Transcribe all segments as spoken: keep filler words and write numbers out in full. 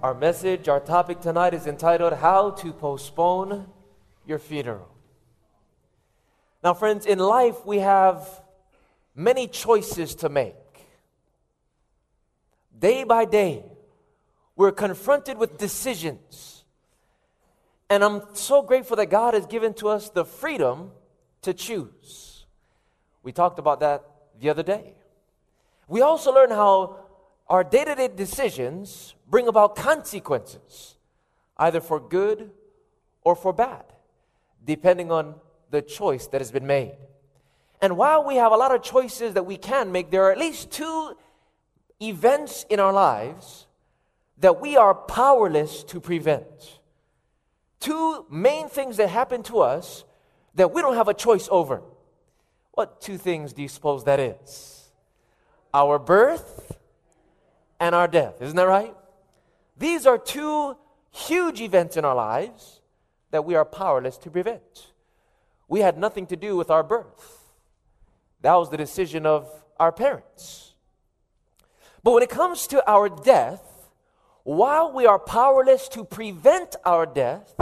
Our message, our topic tonight is entitled, How to Postpone Your Funeral. Now, friends, in life we have many choices to make. Day by day, we're confronted with decisions. And I'm so grateful that God has given to us the freedom to choose. We talked about that the other day. We also learned how our day-to-day decisions bring about consequences, either for good or for bad, depending on the choice that has been made. And while we have a lot of choices that we can make, there are at least two events in our lives that we are powerless to prevent. Two main things that happen to us that we don't have a choice over. What two things do you suppose that is? Our birth and our death. Isn't that right? These are two huge events in our lives that we are powerless to prevent. We had nothing to do with our birth. That was the decision of our parents. But when it comes to our death, while we are powerless to prevent our death,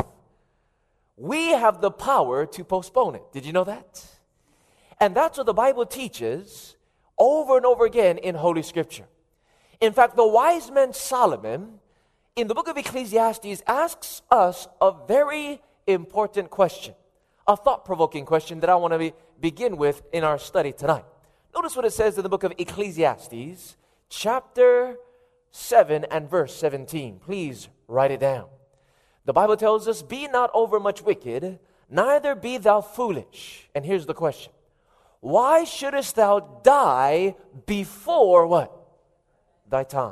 we have the power to postpone it. Did you know that? And that's what the Bible teaches over and over again in Holy Scripture. In fact, the wise man Solomon, in the book of Ecclesiastes, asks us a very important question, a thought-provoking question that I want to be, begin with in our study tonight. Notice what it says in the book of Ecclesiastes, chapter seven and verse seventeen. Please write it down. The Bible tells us, "Be not overmuch wicked, neither be thou foolish." And here's the question. Why shouldest thou die before what? Thy time.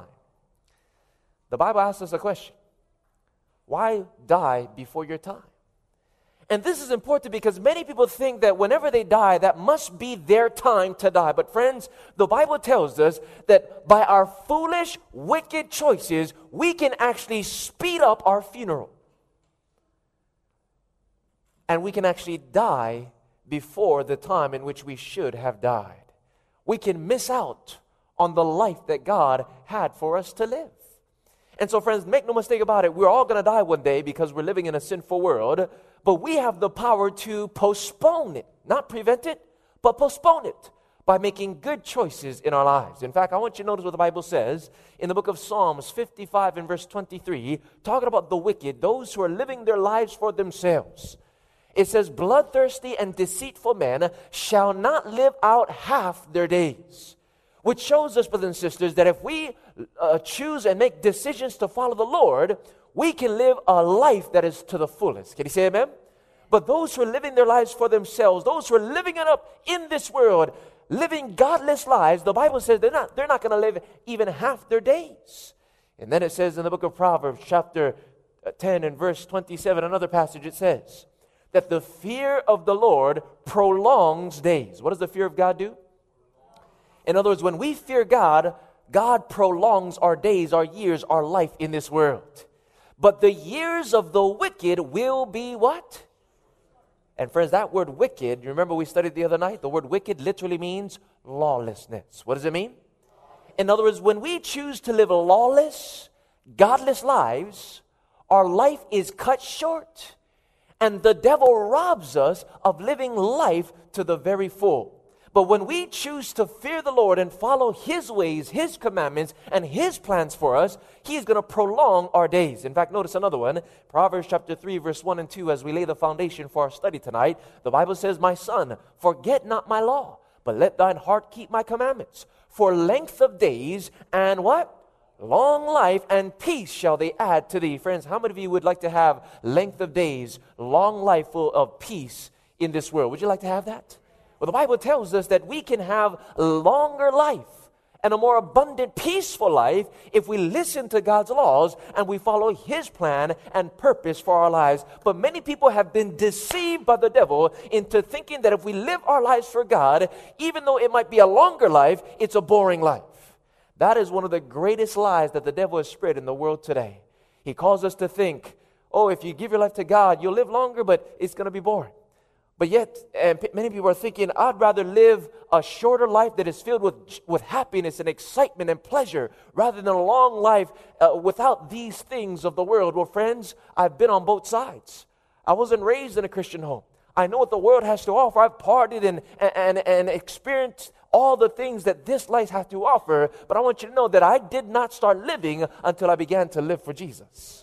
The Bible asks us a question. Why die before your time? And this is important because many people think that whenever they die, that must be their time to die. But friends, the Bible tells us that by our foolish, wicked choices, we can actually speed up our funeral. And we can actually die before the time in which we should have died. We can miss out on the life that God had for us to live. And so, friends, make no mistake about it. We're all going to die one day because we're living in a sinful world. But we have the power to postpone it. Not prevent it, but postpone it by making good choices in our lives. In fact, I want you to notice what the Bible says in the book of Psalms fifty-five and verse twenty-three, talking about the wicked, those who are living their lives for themselves. It says, "Bloodthirsty and deceitful men shall not live out half their days." Which shows us, brothers and sisters, that if we uh, choose and make decisions to follow the Lord, we can live a life that is to the fullest. Can you say amen? But those who are living their lives for themselves, those who are living it up in this world, living godless lives, the Bible says they're not, they're not going to live even half their days. And then it says in the book of Proverbs, chapter ten and verse twenty-seven, another passage, it says that the fear of the Lord prolongs days. What does the fear of God do? In other words, when we fear God, God prolongs our days, our years, our life in this world. But the years of the wicked will be what? And friends, that word wicked, you remember we studied the other night? The word wicked literally means lawlessness. What does it mean? In other words, when we choose to live lawless, godless lives, our life is cut short. And the devil robs us of living life to the very full. But when we choose to fear the Lord and follow His ways, His commandments, and His plans for us, He is going to prolong our days. In fact, notice another one. Proverbs chapter three, verse one and two, as we lay the foundation for our study tonight, the Bible says, "My son, forget not my law, but let thine heart keep my commandments. For length of days and" what? "Long life and peace shall they add to thee." Friends, how many of you would like to have length of days, long life full of peace in this world? Would you like to have that? Well, the Bible tells us that we can have a longer life and a more abundant, peaceful life if we listen to God's laws and we follow His plan and purpose for our lives. But many people have been deceived by the devil into thinking that if we live our lives for God, even though it might be a longer life, it's a boring life. That is one of the greatest lies that the devil has spread in the world today. He calls us to think, oh, if you give your life to God, you'll live longer, but it's going to be boring. But yet, and p- many people are thinking, I'd rather live a shorter life that is filled with, with happiness and excitement and pleasure rather than a long life uh, without these things of the world. Well, friends, I've been on both sides. I wasn't raised in a Christian home. I know what the world has to offer. I've partied and, and, and experienced all the things that this life has to offer. But I want you to know that I did not start living until I began to live for Jesus.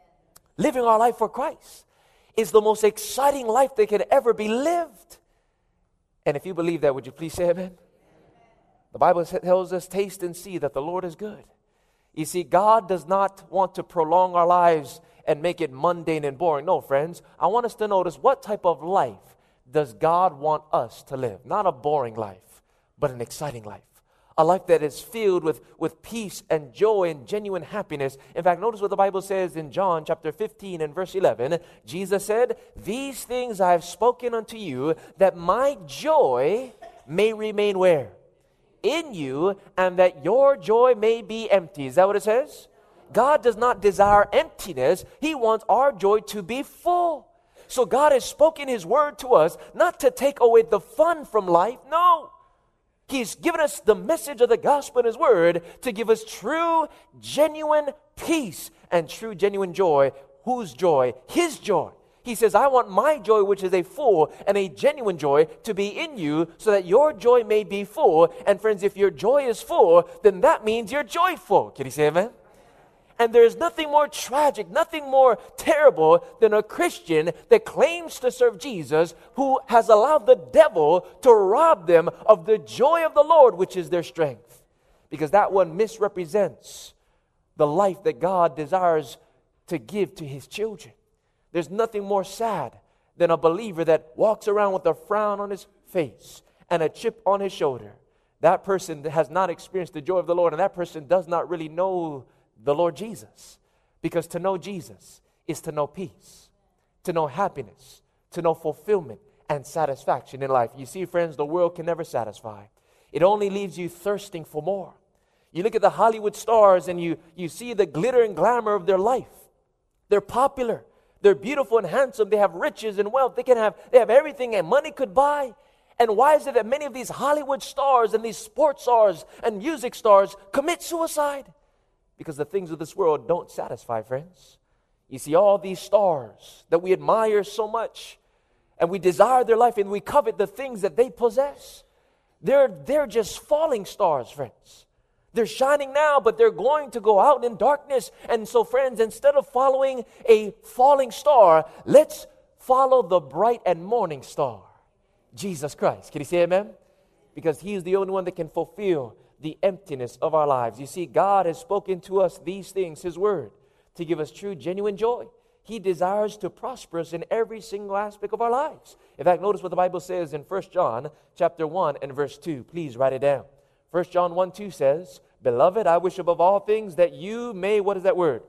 Living our life for Christ is the most exciting life that can ever be lived. And if you believe that, would you please say amen? The Bible tells us, taste and see that the Lord is good. You see, God does not want to prolong our lives and make it mundane and boring. No, friends, I want us to notice what type of life does God want us to live. Not a boring life, but an exciting life. A life that is filled with, with peace and joy and genuine happiness. In fact, notice what the Bible says in John chapter fifteen and verse eleven. Jesus said, "These things I have spoken unto you, that my joy may remain where? In you, and that your joy may be empty." Is that what it says? God does not desire emptiness. He wants our joy to be full. So God has spoken His word to us, not to take away the fun from life. No. He's given us the message of the gospel in His word to give us true, genuine peace and true, genuine joy. Whose joy? His joy. He says, I want my joy, which is a full and a genuine joy, to be in you so that your joy may be full. And friends, if your joy is full, then that means you're joyful. Can you say amen? And there's nothing more tragic, nothing more terrible than a Christian that claims to serve Jesus who has allowed the devil to rob them of the joy of the Lord, which is their strength. Because that one misrepresents the life that God desires to give to His children. There's nothing more sad than a believer that walks around with a frown on his face and a chip on his shoulder. That person has not experienced the joy of the Lord, and that person does not really know the Lord Jesus. Because to know Jesus is to know peace, to know happiness, to know fulfillment and satisfaction in life. You see, friends, the world can never satisfy. It only leaves you thirsting for more. You look at the Hollywood stars and you, you see the glitter and glamour of their life. They're popular. They're beautiful and handsome. They have riches and wealth. They can have, they have everything and money could buy. And why is it that many of these Hollywood stars and these sports stars and music stars commit suicide? Because the things of this world don't satisfy, friends. You see, all these stars that we admire so much, and we desire their life, and we covet the things that they possess. They're, they're just falling stars, friends. They're shining now, but they're going to go out in darkness. And so, friends, instead of following a falling star, let's follow the bright and morning star, Jesus Christ. Can you say amen? Because He is the only one that can fulfill the emptiness of our lives. You see, God has spoken to us these things, His word, to give us true, genuine joy. He desires to prosper us in every single aspect of our lives. In fact, notice what the Bible says in First John chapter one and verse two. Please write it down. First John one two says, "Beloved, I wish above all things that you may," what is that word?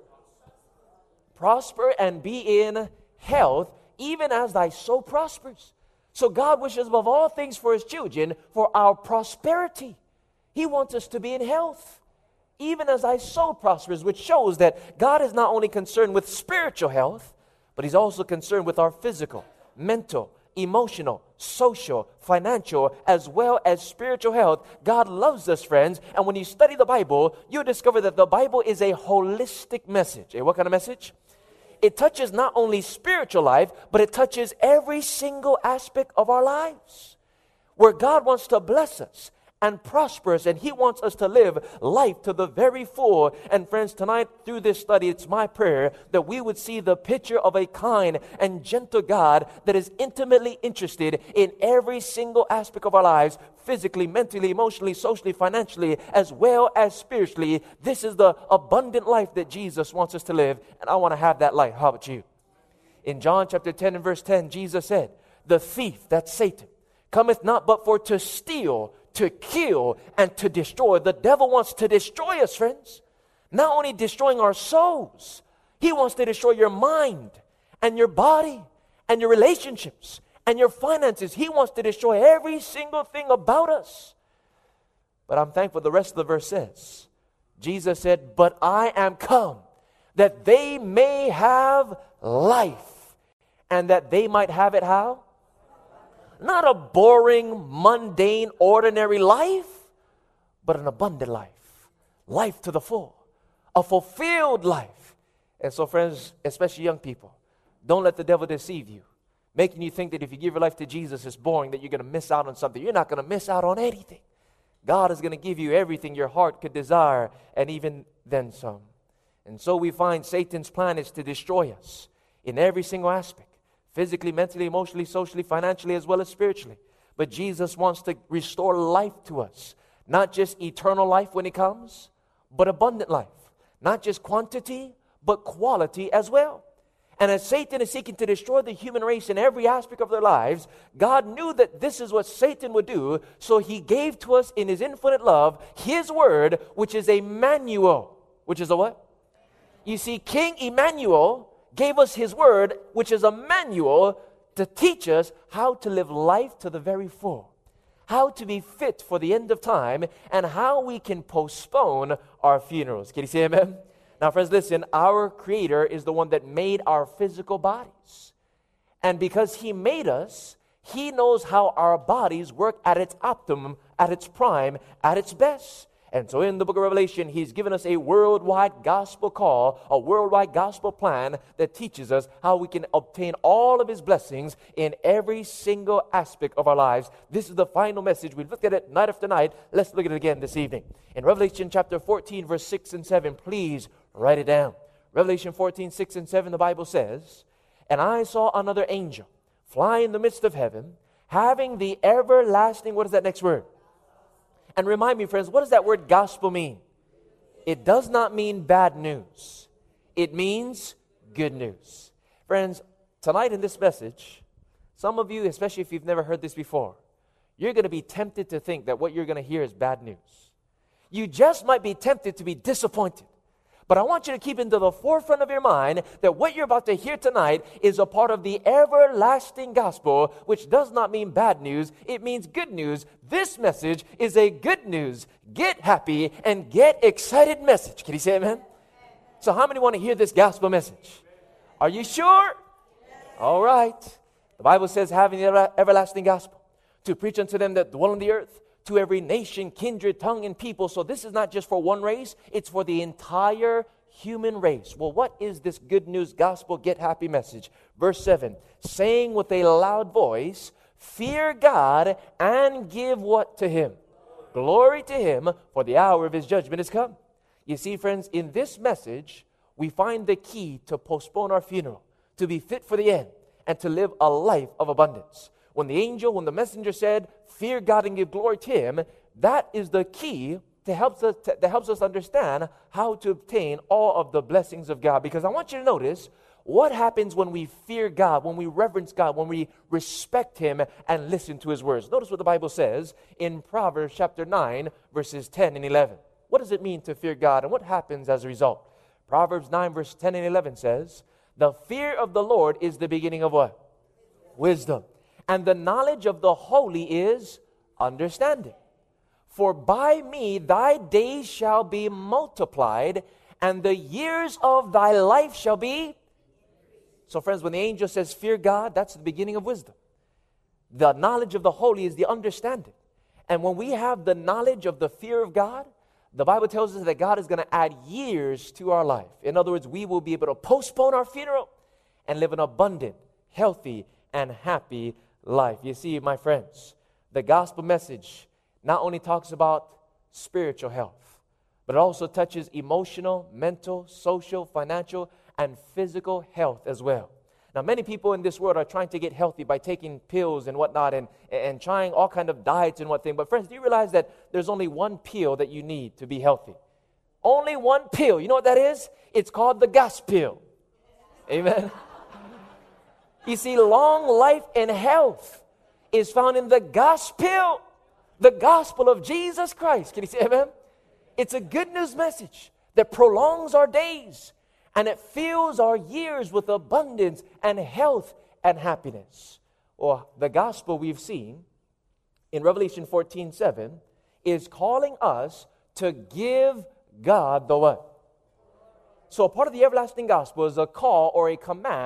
"Prosper and be in health, even as thy soul prospers." So God wishes above all things for His children, for our prosperity. He wants us to be in health, even as thy soul prospers, which shows that God is not only concerned with spiritual health, but He's also concerned with our physical, mental, emotional, social, financial, as well as spiritual health. God loves us, friends. And when you study the Bible, you discover that the Bible is a holistic message. A what kind of message? It touches not only spiritual life, but it touches every single aspect of our lives. Where God wants to bless us and prosper us, and He wants us to live life to the very full. And friends, tonight through this study, it's my prayer that we would see the picture of a kind and gentle God that is intimately interested in every single aspect of our lives, physically, mentally, emotionally, socially, financially, as well as spiritually. This is the abundant life that Jesus wants us to live, and I want to have that life. How about you? In John chapter ten and verse ten, Jesus said, "The thief," that's Satan, "cometh not but for to steal, to kill, and to destroy." The devil wants to destroy us, friends. Not only destroying our souls, he wants to destroy your mind and your body and your relationships and your finances. He wants to destroy every single thing about us. But I'm thankful the rest of the verse says, Jesus said, "But I am come that they may have life, and that they might have it" how? not a boring, mundane, ordinary life, but an abundant life, life to the full, a fulfilled life. And so, friends, especially young people, don't let the devil deceive you, making you think that if you give your life to Jesus, it's boring, that you're going to miss out on something. You're not going to miss out on anything. God is going to give you everything your heart could desire, and even then some. And so we find Satan's plan is to destroy us in every single aspect, physically, mentally, emotionally, socially, financially, as well as spiritually. But Jesus wants to restore life to us, not just eternal life when He comes, but abundant life. Not just quantity, but quality as well. And as Satan is seeking to destroy the human race in every aspect of their lives, God knew that this is what Satan would do, so He gave to us in His infinite love His Word, which is a manual. Which is a what? You see, King Emmanuel gave us His Word, which is a manual to teach us how to live life to the very full, how to be fit for the end of time, and how we can postpone our funerals. Can you say amen? Now, friends, listen, our Creator is the one that made our physical bodies. And because He made us, He knows how our bodies work at its optimum, at its prime, at its best. And so in the book of Revelation, He's given us a worldwide gospel call, a worldwide gospel plan that teaches us how we can obtain all of His blessings in every single aspect of our lives. This is the final message. We've looked at it night after night. Let's look at it again this evening. In Revelation chapter fourteen, verse six and seven, please write it down. Revelation fourteen, six and seven, the Bible says, "And I saw another angel fly in the midst of heaven, having the everlasting," what is that next word? And remind me, friends, what does that word gospel mean? It does not mean bad news. It means good news. Friends, tonight in this message, some of you, especially if you've never heard this before, you're going to be tempted to think that what you're going to hear is bad news. You just might be tempted to be disappointed. But I want you to keep into the forefront of your mind that what you're about to hear tonight is a part of the everlasting gospel, which does not mean bad news. It means good news. This message is a good news, get happy, and get excited message. Can you say amen? So how many want to hear this gospel message? Are you sure? All right. The Bible says, having the everlasting gospel, to preach unto them that dwell on the earth, to every nation, kindred, tongue, and people. So this is not just for one race, it's for the entire human race. Well, what is this good news gospel get happy message? Verse seven, saying with a loud voice, fear God and give what to Him? Glory to Him, for the hour of His judgment is come. You see, friends, in this message, we find the key to postpone our funeral, to be fit for the end, and to live a life of abundance. When the angel, when the messenger said, fear God and give glory to Him, that is the key to helps us, to, that helps us understand how to obtain all of the blessings of God. Because I want you to notice what happens when we fear God, when we reverence God, when we respect Him and listen to His words. Notice what the Bible says in Proverbs chapter nine, verses ten and eleven. What does it mean to fear God, and what happens as a result? Proverbs nine, verse ten and eleven says, the fear of the Lord is the beginning of what? Wisdom. And the knowledge of the holy is understanding. For by me thy days shall be multiplied, and the years of thy life shall be. So friends, when the angel says fear God, that's the beginning of wisdom. The knowledge of the holy is the understanding. And when we have the knowledge of the fear of God, the Bible tells us that God is going to add years to our life. In other words, we will be able to postpone our funeral and live an abundant, healthy, and happy life. You see, my friends, the gospel message not only talks about spiritual health, but it also touches emotional, mental, social, financial, and physical health as well. Now, many people in this world are trying to get healthy by taking pills and whatnot and, and trying all kind of diets and what thing. But friends, do you realize that there's only one pill that you need to be healthy? Only one pill. You know what that is? It's called the gospel. Amen. You see, long life and health is found in the gospel, the gospel of Jesus Christ. Can you say amen? It's a good news message that prolongs our days, and it fills our years with abundance and health and happiness. Or the gospel we've seen in Revelation fourteen seven is calling us to give God the what? So a part of the everlasting gospel is a call or a command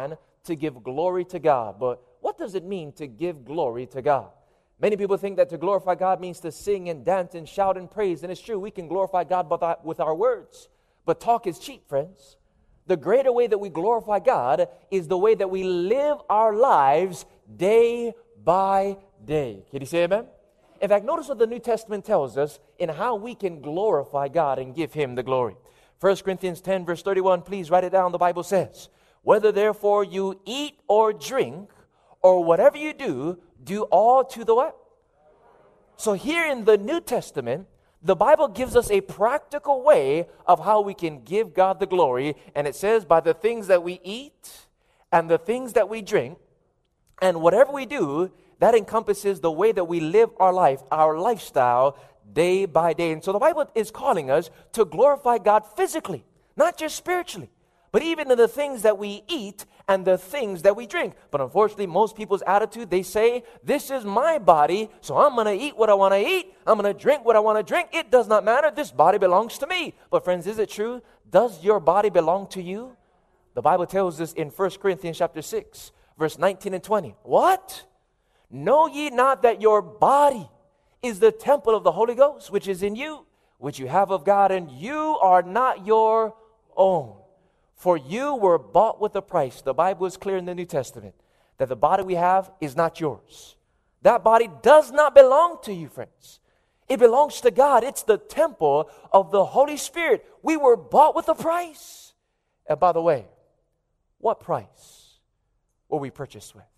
to give glory to God. But what does it mean to give glory to God? Many people think that to glorify God means to sing and dance and shout and praise. And it's true, we can glorify God with our words. But talk is cheap, friends. The greater way that we glorify God is the way that we live our lives day by day. Can you say amen? In fact, notice what the New Testament tells us in how we can glorify God and give Him the glory. First Corinthians ten, verse thirty-one, please write it down. The Bible says, whether therefore you eat or drink or whatever you do, do all to the what? So here in the New Testament, the Bible gives us a practical way of how we can give God the glory. And it says by the things that we eat and the things that we drink and whatever we do, that encompasses the way that we live our life, our lifestyle, day by day. And so the Bible is calling us to glorify God physically, not just spiritually, but even in the things that we eat and the things that we drink. But unfortunately, most people's attitude, they say, this is my body, so I'm going to eat what I want to eat. I'm going to drink what I want to drink. It does not matter. This body belongs to me. But friends, is it true? Does your body belong to you? The Bible tells us in First Corinthians chapter six, verse nineteen and twenty. What? Know ye not that your body is the temple of the Holy Ghost, which is in you, which you have of God, and you are not your own. For you were bought with a price. The Bible is clear in the New Testament that the body we have is not yours. That body does not belong to you, friends. It belongs to God. It's the temple of the Holy Spirit. We were bought with a price. And by the way, what price were we purchased with?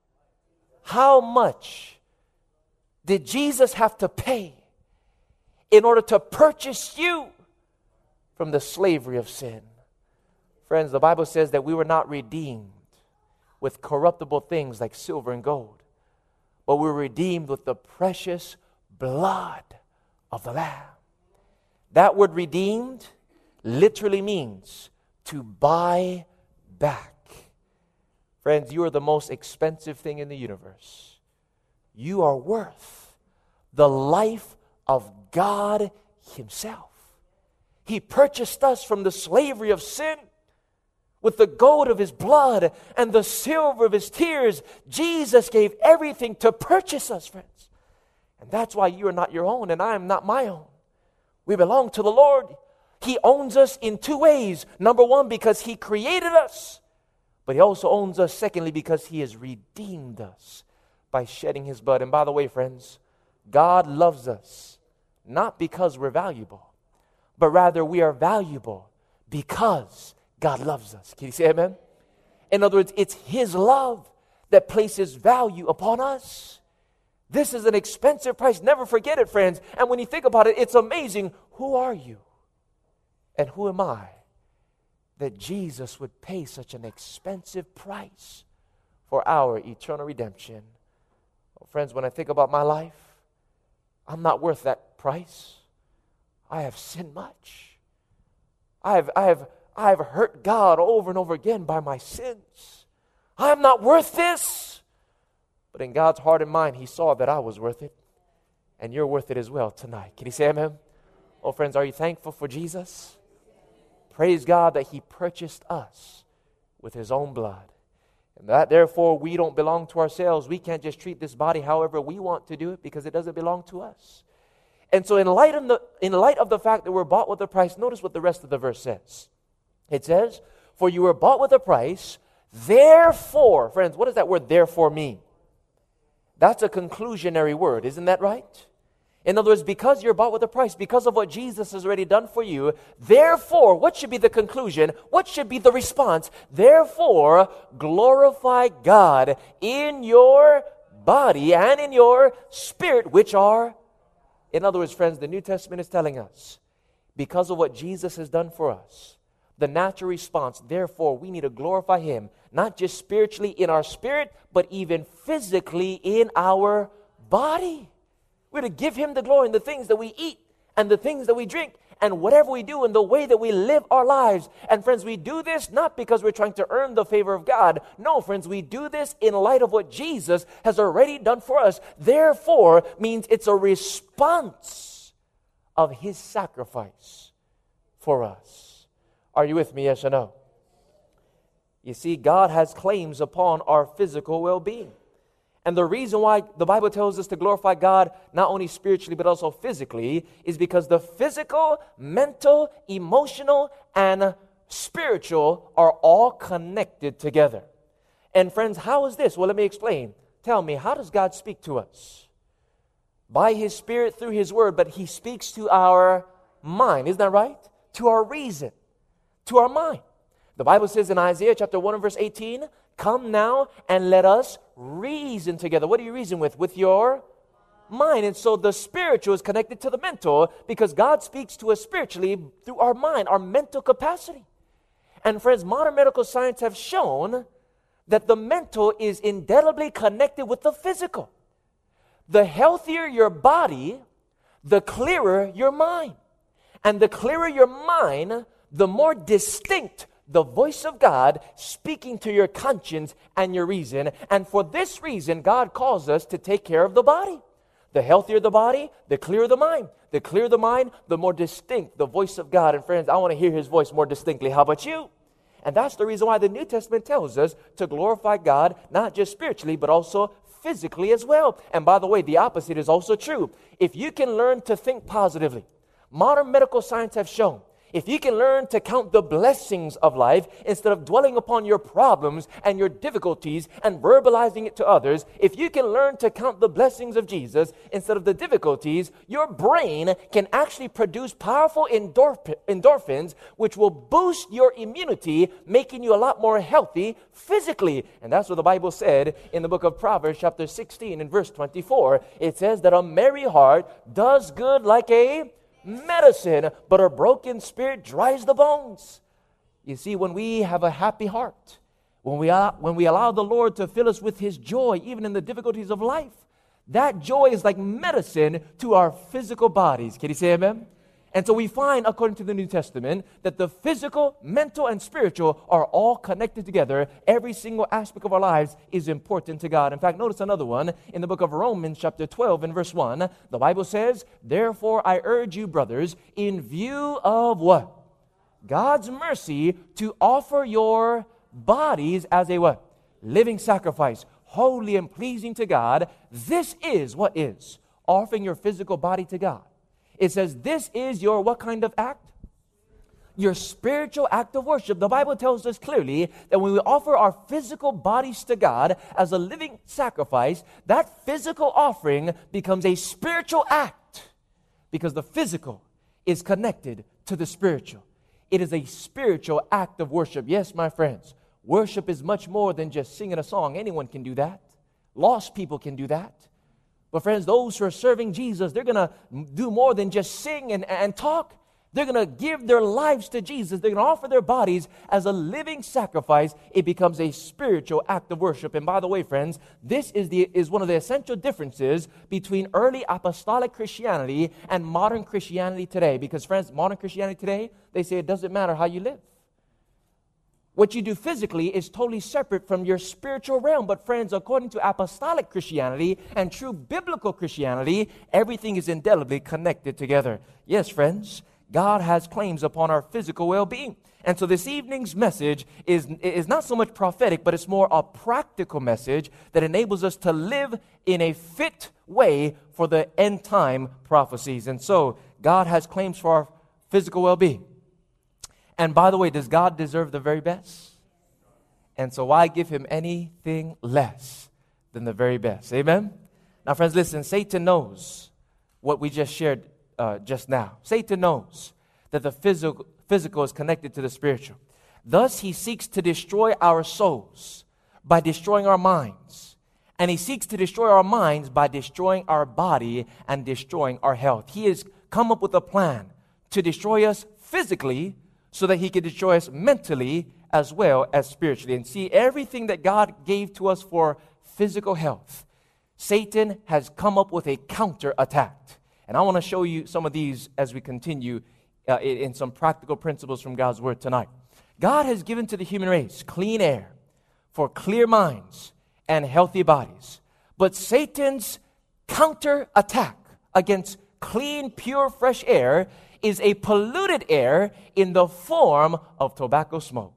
How much did Jesus have to pay in order to purchase you from the slavery of sin? Friends, the Bible says that we were not redeemed with corruptible things like silver and gold, but we were redeemed with the precious blood of the Lamb. That word redeemed literally means to buy back. Friends, you are the most expensive thing in the universe. You are worth the life of God Himself. He purchased us from the slavery of sin. With the gold of His blood and the silver of His tears, Jesus gave everything to purchase us, friends. And that's why you are not your own and I am not my own. We belong to the Lord. He owns us in two ways. Number one, because He created us. But He also owns us, secondly, because He has redeemed us by shedding His blood. And by the way, friends, God loves us not because we're valuable, but rather we are valuable because God loves us. Can you say amen? In other words, it's His love that places value upon us. This is an expensive price. Never forget it, friends. And when you think about it, it's amazing. Who are you? And who am I that Jesus would pay such an expensive price for our eternal redemption? Well, friends, when I think about my life, I'm not worth that price. I have sinned much. I have, I have I have hurt God over and over again by my sins. I am not worth this. But in God's heart and mind, He saw that I was worth it. And you're worth it as well tonight. Can you say amen? Oh, friends, are you thankful for Jesus? Praise God that He purchased us with His own blood. And that therefore we don't belong to ourselves. We can't just treat this body however we want to do it because it doesn't belong to us. And so in light of the, in light of the fact that we're bought with a price, notice what the rest of the verse says. It says, for you were bought with a price, therefore, friends, what does that word therefore mean? That's a conclusionary word, isn't that right? In other words, because you're bought with a price, because of what Jesus has already done for you, therefore, what should be the conclusion? What should be the response? Therefore, glorify God in your body and in your spirit, which are, in other words, friends, the New Testament is telling us, because of what Jesus has done for us, the natural response, therefore, we need to glorify Him, not just spiritually in our spirit, but even physically in our body. We're to give Him the glory in the things that we eat and the things that we drink and whatever we do in the way that we live our lives. And friends, we do this not because we're trying to earn the favor of God. No, friends, we do this in light of what Jesus has already done for us. Therefore means it's a response of His sacrifice for us. Are you with me, yes or no? You see, God has claims upon our physical well-being. And the reason why the Bible tells us to glorify God not only spiritually but also physically is because the physical, mental, emotional, and spiritual are all connected together. And friends, how is this? Well, let me explain. Tell me, how does God speak to us? By His Spirit through His Word, but He speaks to our mind. Isn't that right? To our reason, to our mind. The Bible says in Isaiah chapter one and verse eighteen, come now and let us reason together. What do you reason with? With your mind. And so the spiritual is connected to the mental because God speaks to us spiritually through our mind, our mental capacity. And friends, modern medical science have shown that the mental is indelibly connected with the physical. The healthier your body, the clearer your mind. And the clearer your mind, the more distinct the voice of God speaking to your conscience and your reason. And for this reason, God calls us to take care of the body. The healthier the body, the clearer the mind. The clearer the mind, the more distinct the voice of God. And friends, I want to hear His voice more distinctly. How about you? And that's the reason why the New Testament tells us to glorify God, not just spiritually, but also physically as well. And by the way, the opposite is also true. If you can learn to think positively, modern medical science have shown, if you can learn to count the blessings of life instead of dwelling upon your problems and your difficulties and verbalizing it to others, if you can learn to count the blessings of Jesus instead of the difficulties, your brain can actually produce powerful endorph- endorphins which will boost your immunity, making you a lot more healthy physically. And that's what the Bible said in the book of Proverbs chapter sixteen and verse twenty-four. It says that a merry heart does good like a medicine, but a broken spirit dries the bones. You see, when we have a happy heart, when we allow, when we allow the Lord to fill us with His joy, even in the difficulties of life, that joy is like medicine to our physical bodies. Can you say amen? And so we find, according to the New Testament, that the physical, mental, and spiritual are all connected together. Every single aspect of our lives is important to God. In fact, notice another one in the book of Romans chapter twelve and verse one. The Bible says, therefore I urge you, brothers, in view of what? God's mercy, to offer your bodies as a what? Living sacrifice, holy and pleasing to God. This is what is offering your physical body to God. It says this is your what kind of act? Your spiritual act of worship. The Bible tells us clearly that when we offer our physical bodies to God as a living sacrifice, that physical offering becomes a spiritual act because the physical is connected to the spiritual. It is a spiritual act of worship. Yes, my friends, worship is much more than just singing a song. Anyone can do that. Lost people can do that. But friends, those who are serving Jesus, they're going to do more than just sing and, and talk. They're going to give their lives to Jesus. They're going to offer their bodies as a living sacrifice. It becomes a spiritual act of worship. And by the way, friends, this is, the, is one of the essential differences between early apostolic Christianity and modern Christianity today. Because, friends, modern Christianity today, they say it doesn't matter how you live. What you do physically is totally separate from your spiritual realm. But friends, according to apostolic Christianity and true biblical Christianity, everything is indelibly connected together. Yes, friends, God has claims upon our physical well-being. And so this evening's message is, is not so much prophetic, but it's more a practical message that enables us to live in a fit way for the end time prophecies. And so God has claims for our physical well-being. And by the way, does God deserve the very best? And so why give Him anything less than the very best? Amen? Now, friends, listen, Satan knows what we just shared uh, just now. Satan knows that the physical, physical is connected to the spiritual. Thus, he seeks to destroy our souls by destroying our minds. And he seeks to destroy our minds by destroying our body and destroying our health. He has come up with a plan to destroy us physically, so that he could destroy us mentally as well as spiritually. And see, everything that God gave to us for physical health, Satan has come up with a counterattack. And I want to show you some of these as we continue uh, in, in some practical principles from God's Word tonight. God has given to the human race clean air for clear minds and healthy bodies. But Satan's counterattack against clean, pure, fresh air is a polluted air in the form of tobacco smoke.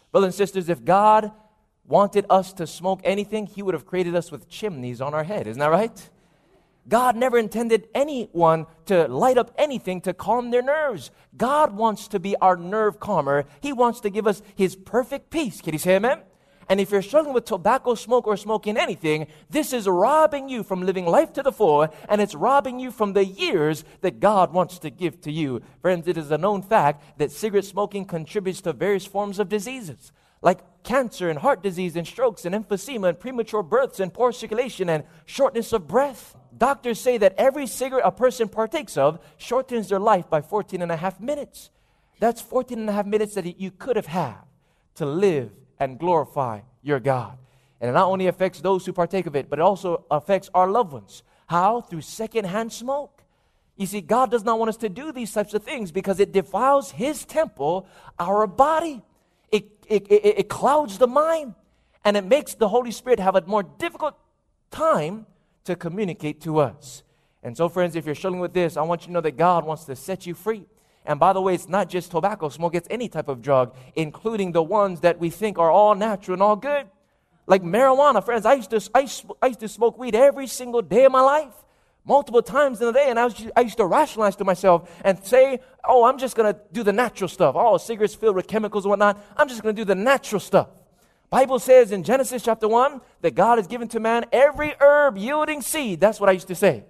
Brothers and sisters, if God wanted us to smoke anything, He would have created us with chimneys on our head. Isn't that right? God never intended anyone to light up anything to calm their nerves. God wants to be our nerve calmer. He wants to give us His perfect peace. Can you say amen? And if you're struggling with tobacco smoke or smoking anything, this is robbing you from living life to the full, and it's robbing you from the years that God wants to give to you. Friends, it is a known fact that cigarette smoking contributes to various forms of diseases, like cancer and heart disease and strokes and emphysema and premature births and poor circulation and shortness of breath. Doctors say that every cigarette a person partakes of shortens their life by fourteen and a half minutes. That's fourteen and a half minutes that you could have had to live and glorify your God. And it not only affects those who partake of it, but it also affects our loved ones. How? Through secondhand smoke. You see, God does not want us to do these types of things because it defiles His temple, our body. It, it, it, it clouds the mind, and it makes the Holy Spirit have a more difficult time to communicate to us. And so, friends, if you're struggling with this, I want you to know that God wants to set you free. And by the way, it's not just tobacco smoke, it's any type of drug, including the ones that we think are all natural and all good. Like marijuana, friends, I used to, I used, I used to smoke weed every single day of my life, multiple times in a day, and I, was, I used to rationalize to myself and say, oh, I'm just going to do the natural stuff. Oh, cigarettes filled with chemicals and whatnot, I'm just going to do the natural stuff. Bible says in Genesis chapter one that God has given to man every herb yielding seed. That's what I used to say.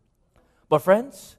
But friends,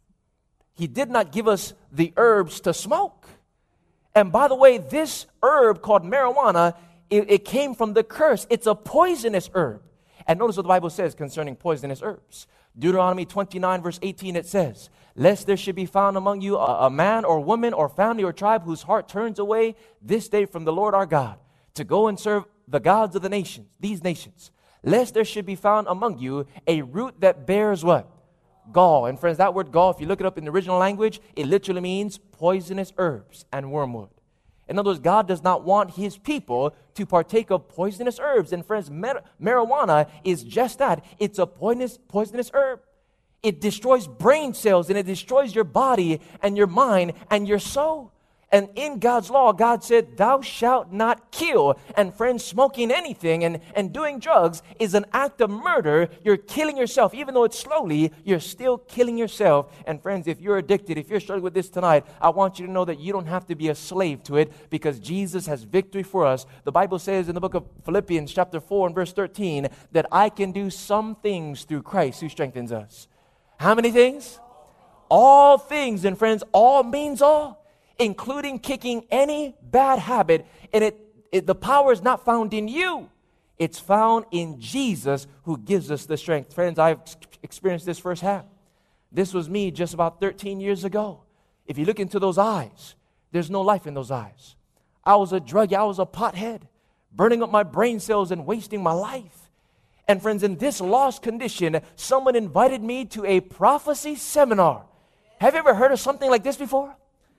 He did not give us the herbs to smoke. And by the way, this herb called marijuana, it, it came from the curse. It's a poisonous herb. And notice what the Bible says concerning poisonous herbs. Deuteronomy twenty-nine verse eighteen, it says, lest there should be found among you a, a man or woman or family or tribe whose heart turns away this day from the Lord our God to go and serve the gods of the nations, these nations. Lest there should be found among you a root that bears what? Gall. And friends, that word gall, if you look it up in the original language, it literally means poisonous herbs and wormwood. In other words, God does not want His people to partake of poisonous herbs. And friends, mar- marijuana is just that. It's a poisonous, poisonous herb. It destroys brain cells and it destroys your body and your mind and your soul. And in God's law, God said, thou shalt not kill. And friends, smoking anything and, and doing drugs is an act of murder. You're killing yourself. Even though it's slowly, you're still killing yourself. And friends, if you're addicted, if you're struggling with this tonight, I want you to know that you don't have to be a slave to it because Jesus has victory for us. The Bible says in the book of Philippians chapter four and verse thirteen that I can do some things through Christ who strengthens us. How many things? All things. And friends, all means all, including kicking any bad habit. And it, it the power is not found in you. It's found in Jesus who gives us the strength. Friends, I've experienced this firsthand. This was me just about thirteen years ago. If you look into those eyes, there's no life in those eyes. I was a druggie. I was a pothead, burning up my brain cells and wasting my life. And friends, in this lost condition, someone invited me to a prophecy seminar. Have you ever heard of something like this before?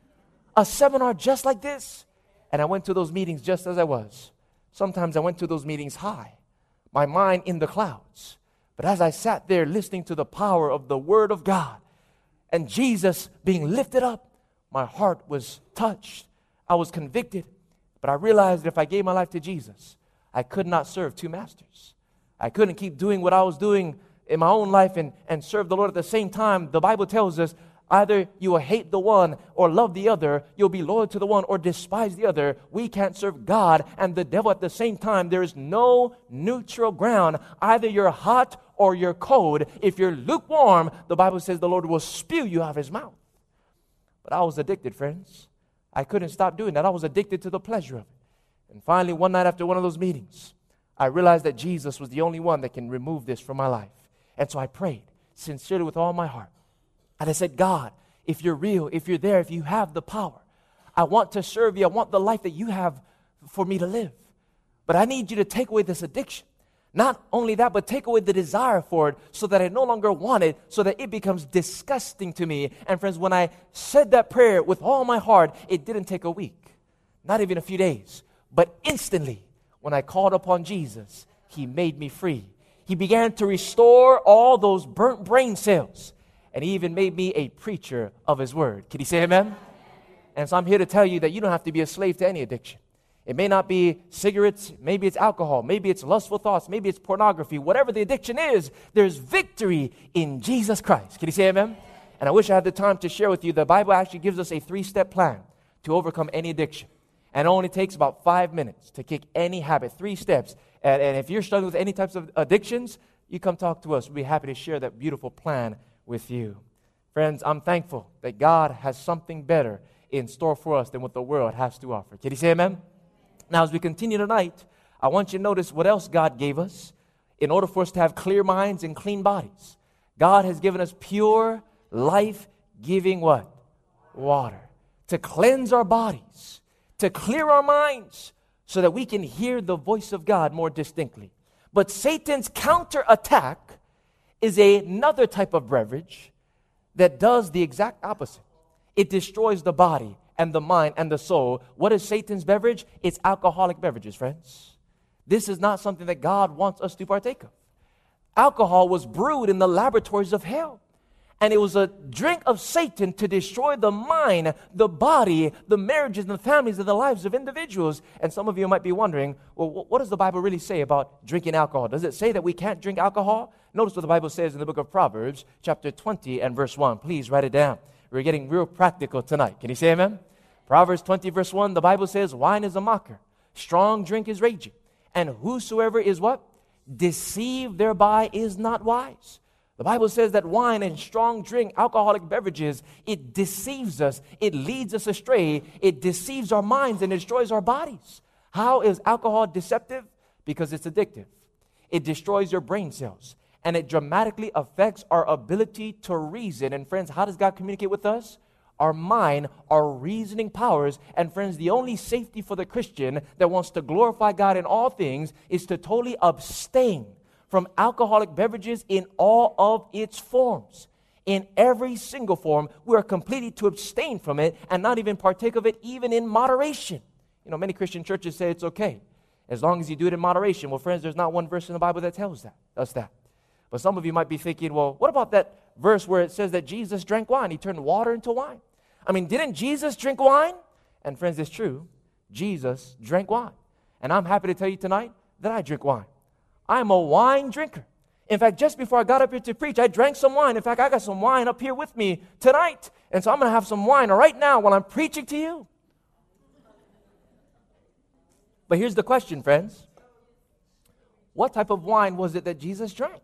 A seminar just like this. And I went to those meetings just as I was. Sometimes I went to those meetings high, my mind in the clouds. But as I sat there listening to the power of the Word of God and Jesus being lifted up, my heart was touched. I was convicted. But I realized that if I gave my life to Jesus, I could not serve two masters. I couldn't keep doing what I was doing in my own life and, and serve the Lord at the same time. The Bible tells us either you will hate the one or love the other. You'll be loyal to the one or despise the other. We can't serve God and the devil at the same time. There is no neutral ground. Either you're hot or you're cold. If you're lukewarm, the Bible says the Lord will spew you out of His mouth. But I was addicted, friends. I couldn't stop doing that. I was addicted to the pleasure of it. And finally, one night after one of those meetings, I realized that Jesus was the only one that can remove this from my life. And so I prayed sincerely with all my heart. And I said, God, if you're real, if you're there, if you have the power, I want to serve you. I want the life that you have for me to live. But I need you to take away this addiction. Not only that, but take away the desire for it so that I no longer want it, so that it becomes disgusting to me. And friends, when I said that prayer with all my heart, it didn't take a week, not even a few days, but instantly, when I called upon Jesus, He made me free. He began to restore all those burnt brain cells. And He even made me a preacher of His Word. Can you say amen? And so I'm here to tell you that you don't have to be a slave to any addiction. It may not be cigarettes, maybe it's alcohol, maybe it's lustful thoughts, maybe it's pornography. Whatever the addiction is, there's victory in Jesus Christ. Can you say amen? And I wish I had the time to share with you, the Bible actually gives us a three-step plan to overcome any addiction. And it only takes about five minutes to kick any habit, three steps. And, and if you're struggling with any types of addictions, you come talk to us. We'll be happy to share that beautiful plan with you. Friends, I'm thankful that God has something better in store for us than what the world has to offer. Can you say amen? Now, as we continue tonight, I want you to notice what else God gave us in order for us to have clear minds and clean bodies. God has given us pure, life-giving what? Water. To cleanse our bodies, to clear our minds, so that we can hear the voice of God more distinctly. But Satan's counterattack is another type of beverage that does the exact opposite. It destroys the body and the mind and the soul. What is Satan's beverage? It's alcoholic beverages, friends. This is not something that God wants us to partake of. Alcohol was brewed in the laboratories of hell. And it was a drink of Satan to destroy the mind, the body, the marriages, and the families, and the lives of individuals. And some of you might be wondering, well, what does the Bible really say about drinking alcohol? Does it say that we can't drink alcohol? Notice what the Bible says in the book of Proverbs, chapter twenty and verse one. Please write it down. We're getting real practical tonight. Can you say amen? Proverbs twenty, verse one, the Bible says, wine is a mocker, strong drink is raging, and whosoever is what? Deceived thereby is not wise. The Bible says that wine and strong drink, alcoholic beverages, it deceives us. It leads us astray. It deceives our minds and destroys our bodies. How is alcohol deceptive? Because it's addictive. It destroys your brain cells. And it dramatically affects our ability to reason. And friends, how does God communicate with us? Our mind, our reasoning powers. And friends, the only safety for the Christian that wants to glorify God in all things is to totally abstain from alcoholic beverages in all of its forms. In every single form, we are completely to abstain from it and not even partake of it, even in moderation. You know, many Christian churches say it's okay as long as you do it in moderation. Well, friends, there's not one verse in the Bible that tells that, us that. But some of you might be thinking, well, what about that verse where it says that Jesus drank wine? He turned water into wine. I mean, didn't Jesus drink wine? And friends, it's true. Jesus drank wine. And I'm happy to tell you tonight that I drink wine. I'm a wine drinker. In fact, just before I got up here to preach, I drank some wine. In fact, I got some wine up here with me tonight. And so I'm going to have some wine right now while I'm preaching to you. But here's the question, friends. What type of wine was it that Jesus drank?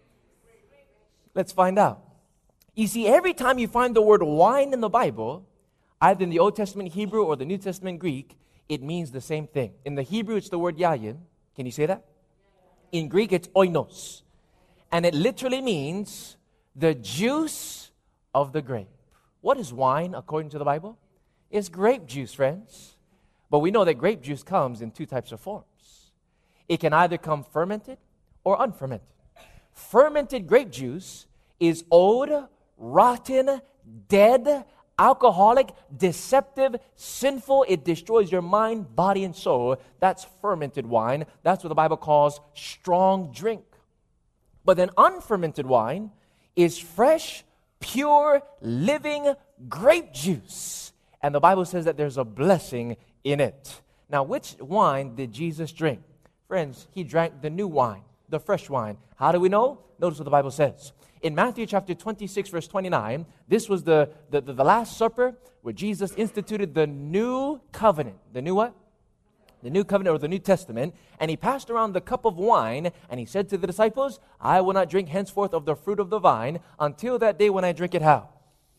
Let's find out. You see, every time you find the word wine in the Bible, either in the Old Testament Hebrew or the New Testament Greek, it means the same thing. In the Hebrew, it's the word yayin. Can you say that? In Greek, it's oinos. And it literally means the juice of the grape. What is wine, according to the Bible? It's grape juice, friends. But we know that grape juice comes in two types of forms. It can either come fermented or unfermented. Fermented grape juice is old, rotten, dead, alcoholic, deceptive, sinful. It destroys your mind, body, and soul. That's fermented wine. That's what the Bible calls strong drink. But then unfermented wine is fresh, pure, living grape juice. And the Bible says that there's a blessing in it. Now, which wine did Jesus drink? Friends, he drank the new wine, the fresh wine. How do we know? Notice what the Bible says. In Matthew chapter twenty-six, verse twenty-nine, this was the, the, the, the Last Supper where Jesus instituted the new covenant. The new what? The new covenant or the New Testament. And he passed around the cup of wine and he said to the disciples, I will not drink henceforth of the fruit of the vine until that day when I drink it how?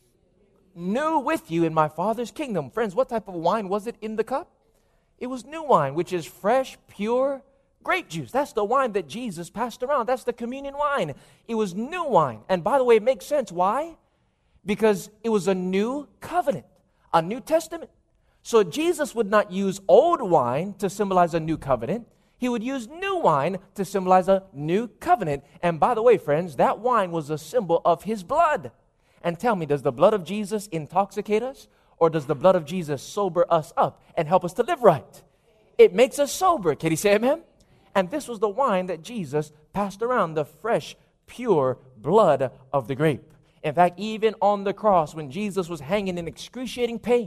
New with you in my Father's kingdom. Friends, what type of wine was it in the cup? It was new wine, which is fresh, pure grape juice. That's the wine that Jesus passed around. That's the communion wine. It was new wine. And by the way, it makes sense. Why? Because it was a new covenant, a New Testament. So Jesus would not use old wine to symbolize a new covenant. He would use new wine to symbolize a new covenant. And by the way, friends, that wine was a symbol of his blood. And tell me, does the blood of Jesus intoxicate us? Or does the blood of Jesus sober us up and help us to live right? It makes us sober. Can you say amen? And this was the wine that Jesus passed around, the fresh, pure blood of the grape. In fact, even on the cross, when Jesus was hanging in excruciating pain,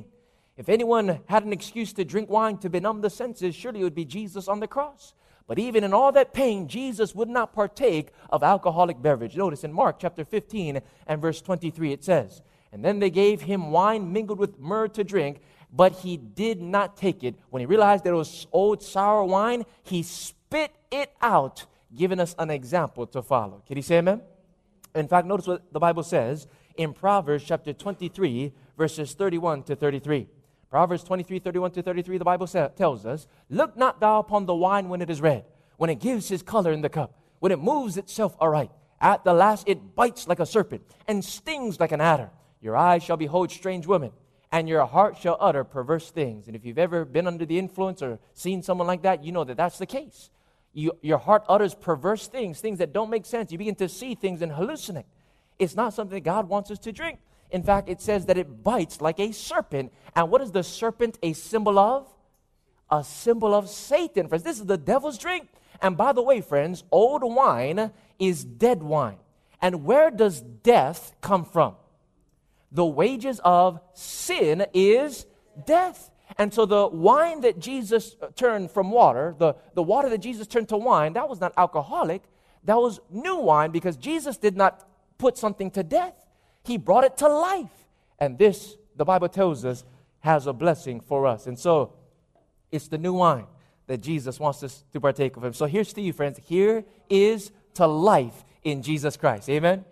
If anyone had an excuse to drink wine to benumb the senses, surely it would be Jesus on the cross. But even in all that pain, Jesus would not partake of alcoholic beverage. Notice in Mark chapter fifteen and verse twenty-three, it says, "And then they gave him wine mingled with myrrh to drink, but he did not take it. When he realized that it was old sour wine, he spit it out, giving us an example to follow." Can you say amen? In fact, notice what the Bible says in Proverbs chapter twenty-three, verses thirty-one to thirty-three. Proverbs twenty-three, thirty-one to thirty-three, the Bible sa- tells us, "Look not thou upon the wine when it is red, when it gives his color in the cup, when it moves itself aright. At the last it bites like a serpent, and stings like an adder. Your eyes shall behold strange women, and your heart shall utter perverse things." And if you've ever been under the influence or seen someone like that, you know that that's the case. You, your heart utters perverse things, things that don't make sense. You begin to see things and hallucinate. It's not something that God wants us to drink. In fact, it says that it bites like a serpent. And what is the serpent a symbol of? A symbol of Satan, friends. This is the devil's drink. And by the way, friends, old wine is dead wine. And where does death come from? The wages of sin is death. And so the wine that Jesus turned from water, the, the water that Jesus turned to wine, that was not alcoholic. That was new wine, because Jesus did not put something to death. He brought it to life. And this, the Bible tells us, has a blessing for us. And so it's the new wine that Jesus wants us to partake of him. So here's to you, friends. Here is to life in Jesus Christ. Amen?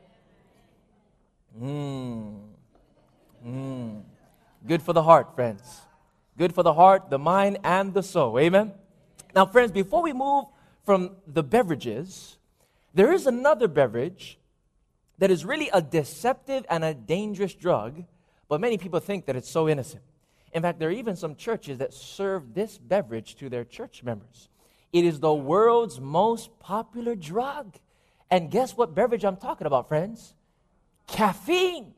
Mmm. Mmm. Good for the heart, friends. Good for the heart, the mind, and the soul. Amen? Now, friends, before we move from the beverages, there is another beverage that is really a deceptive and a dangerous drug, but many people think that it's so innocent. In fact, there are even some churches that serve this beverage to their church members. It is the world's most popular drug. And guess what beverage I'm talking about, friends? Caffeine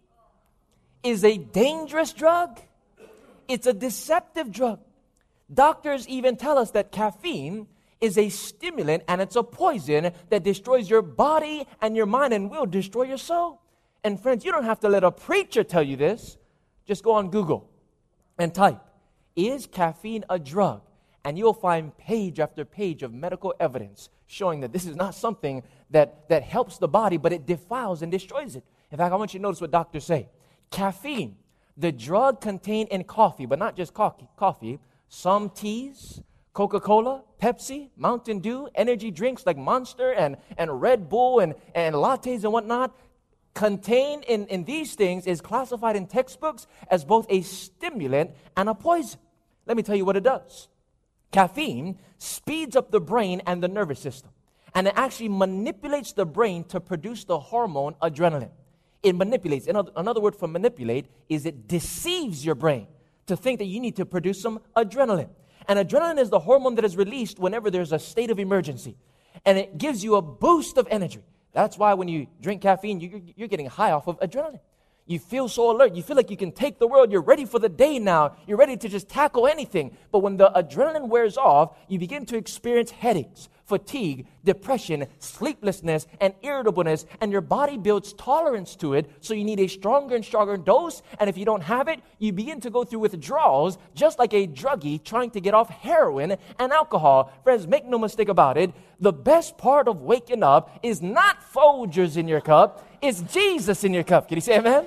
is a dangerous drug. It's a deceptive drug. Doctors even tell us that caffeine is a stimulant and it's a poison that destroys your body and your mind and will destroy your soul. And friends, you don't have to let a preacher tell you this. Just go on Google and type, "Is caffeine a drug?" And you'll find page after page of medical evidence showing that this is not something that, that helps the body, but it defiles and destroys it. In fact, I want you to notice what doctors say. Caffeine, the drug contained in coffee, but not just coffee, coffee, some teas, Coca-Cola, Pepsi, Mountain Dew, energy drinks like Monster and, and Red Bull and, and lattes and whatnot, contained in, in these things is classified in textbooks as both a stimulant and a poison. Let me tell you what it does. Caffeine speeds up the brain and the nervous system, and it actually manipulates the brain to produce the hormone adrenaline. It manipulates. Another, another word for manipulate is it deceives your brain to think that you need to produce some adrenaline. And adrenaline is the hormone that is released whenever there's a state of emergency. And it gives you a boost of energy. That's why when you drink caffeine, you, you're getting high off of adrenaline. You feel so alert. You feel like you can take the world. You're ready for the day now. You're ready to just tackle anything. But when the adrenaline wears off, you begin to experience headaches, fatigue, depression, sleeplessness, and irritableness. And your body builds tolerance to it. So you need a stronger and stronger dose. And if you don't have it, you begin to go through withdrawals, just like a druggie trying to get off heroin and alcohol. Friends, make no mistake about it. The best part of waking up is not Folgers in your cup. It's Jesus in your cup. Can you say amen?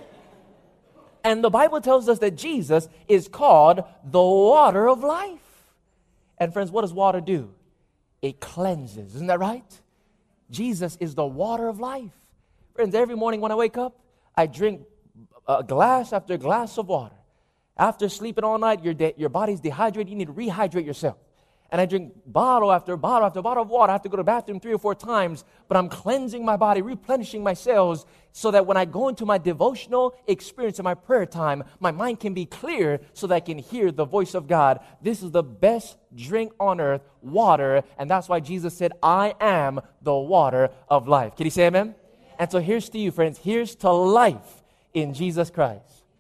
And the Bible tells us that Jesus is called the water of life. And friends, what does water do? It cleanses. Isn't that right? Jesus is the water of life. Friends, every morning when I wake up, I drink a glass after glass of water. After sleeping all night, your, de- your body's dehydrated. You need to rehydrate yourself. And I drink bottle after bottle after bottle of water. I have to go to the bathroom three or four times, but I'm cleansing my body, replenishing my cells, so that when I go into my devotional experience in my prayer time, my mind can be clear so that I can hear the voice of God. This is the best drink on earth, water, and that's why Jesus said, "I am the water of life." Can you say amen? And so here's to you, friends. Here's to life in Jesus Christ.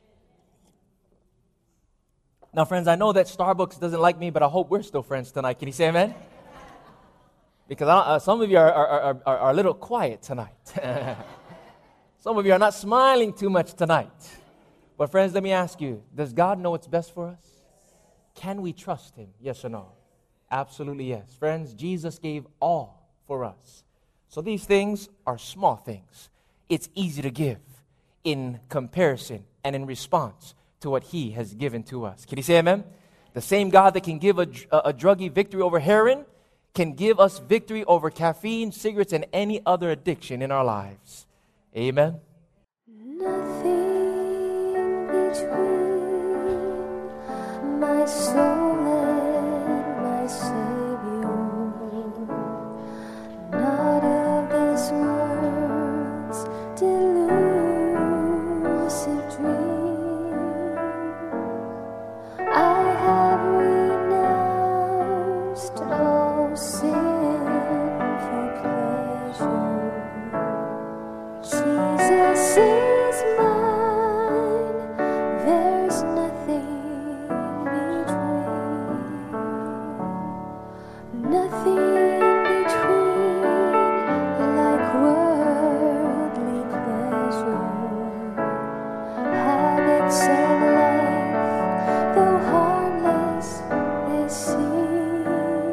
Now, friends, I know that Starbucks doesn't like me, but I hope we're still friends tonight. Can you say amen? Because I, uh, some of you are, are, are, are a little quiet tonight. Some of you are not smiling too much tonight. But friends, let me ask you, does God know what's best for us? Can we trust Him? Yes or no? Absolutely yes. Friends, Jesus gave all for us. So these things are small things. It's easy to give in comparison and in response to what He has given to us. Can you say amen? The same God that can give a, a, a druggie victory over heroin can give us victory over caffeine, cigarettes, and any other addiction in our lives. Amen. Nothing between my soul and my Savior, not of this world's delusive dream. I have renounced all sinful pleasure. Jesus is mine, there's nothing between, nothing between like worldly pleasure. Habits of life, though harmless they seem,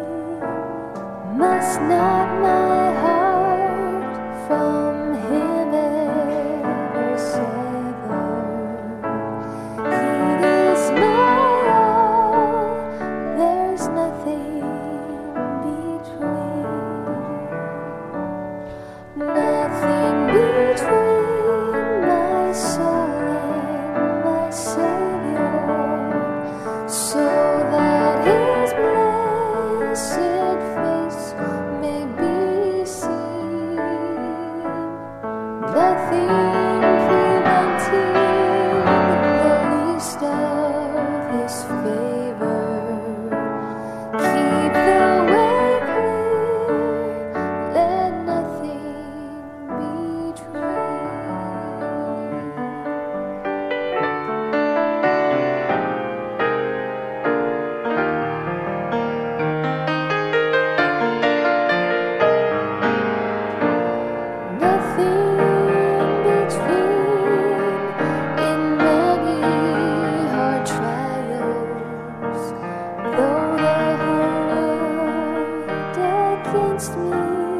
must not my heart from Him ever sever. He is my all, there's nothing between, nothing between my soul and my Savior, so that His blessed face may be seen. Nothing preventing the least of His favor. Keep the way clear, let nothing between. Nothing between in many hard trials, though the whole world against me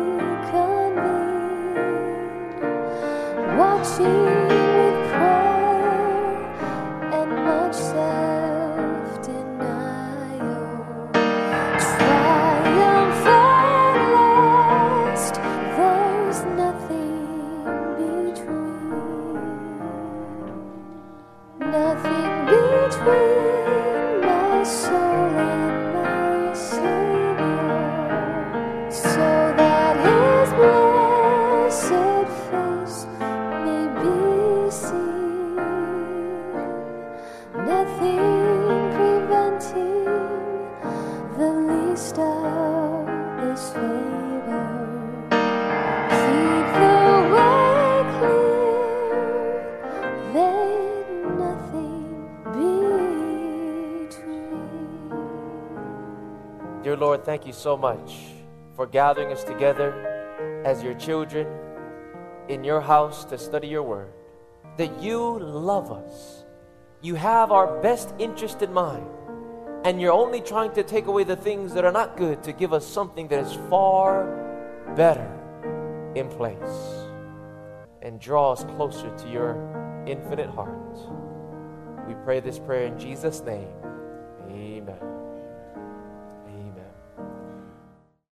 convene, watching with prayer and much self-denial, triumph at last, there's nothing between, nothing between my soul and my Savior, so that His blessed face may be seen. Nothing preventing the least of His favor. Keep the way clear, let nothing between. Dear Lord, thank you so much for gathering us together as your children in your house to study your word. That you love us. You have our best interest in mind. And you're only trying to take away the things that are not good to give us something that is far better in place. And draw us closer to your infinite heart. We pray this prayer in Jesus' name. Amen.